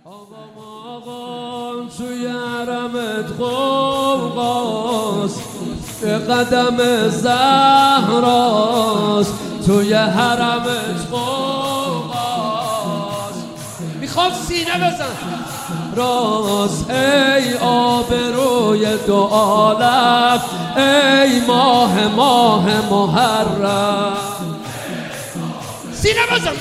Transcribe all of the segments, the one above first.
آقا توی حرمت قوقاست، به قدم زهراست. توی حرمت قوقاست، میخوام سینه بزن راست. ای آبروی دو عالم، ای ماه محرم. سینه بزن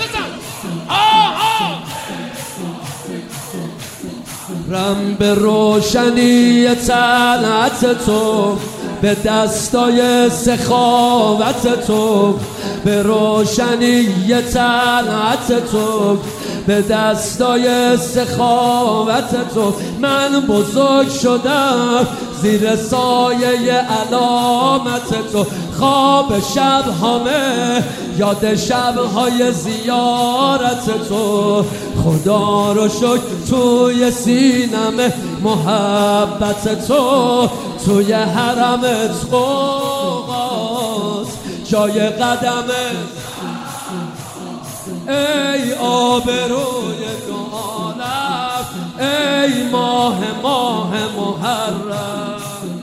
رم به روشنی طلعت تو، به دستای سخاوت تو. به روشنی طلعت تو، به دستای سخاوت تو. من بزرگ شدم زیر سایه علامت تو. خواب شب همه یاد شبهای زیارت تو. خدا رو شکر توی سینم محبت تو. توی حرمت قوقاست، جای قدمت. ای آبروی دو عالم، ای ماه محرم.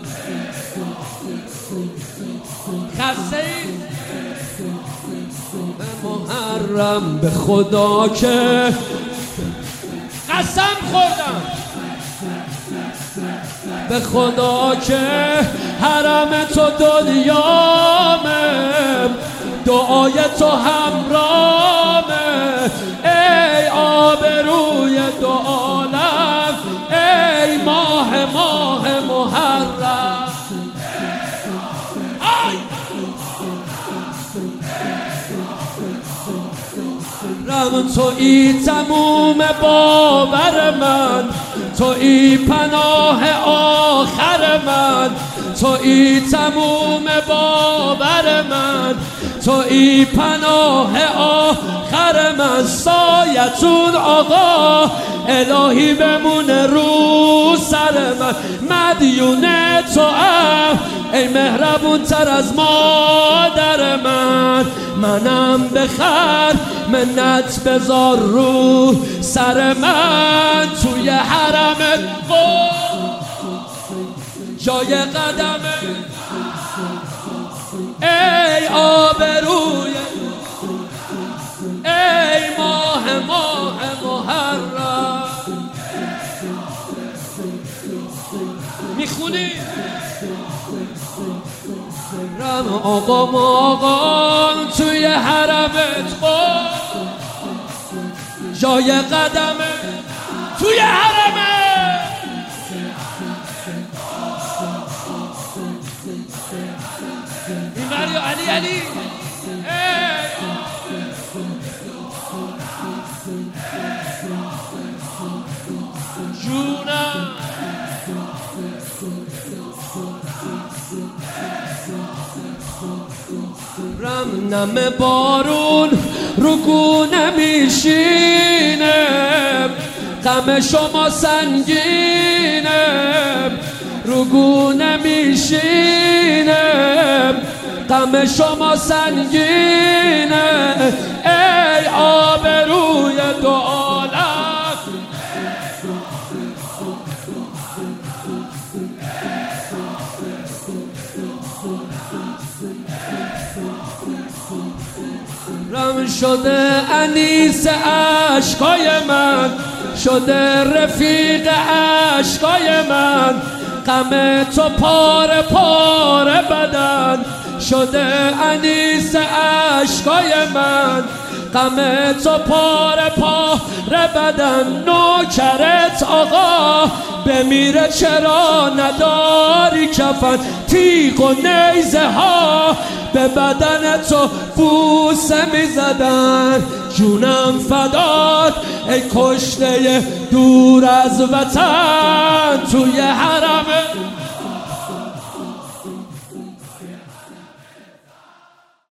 خسته محرم به خدا که قسم خوردم، به خدا که حرم تو دنیامه، دعای تو همرامه. ای آبروی دو عالم، ای ماه محرم. رم تویی تموم باور من، تویی پناه آخر من. تویی تموم باور من، تویی پناه آخر من. سایتون آقا الهی بمونه رو سر من. مدیون تو ام ای مهربون تر از مادر من. منم بخر منت بذار رو سر من. توی حرمت جای قدمت، ای آبروی، ای ماه محرم. میخونی رم آقا توی حرمت جای قدمت. توی حرمت اینوری علی جونم. رم نم بارون رو گونه میشینه، غم شما سنگینه. رو گونه میشینه، غم شما سنگینه. ای آبروی دو عالم، رم شده انیس عشقای من، شده رفیق عشقای من. غم تو پاره پاره بدن، شده انیس عشقای من. غم تو پاره پاره بدن. نوکرت آقا بمیره چرا نداری کفن. تیغ و نیزه ها به بدن تو بوسه میزدن. جونم فدات ای کشته دور از وطن. توی حرمت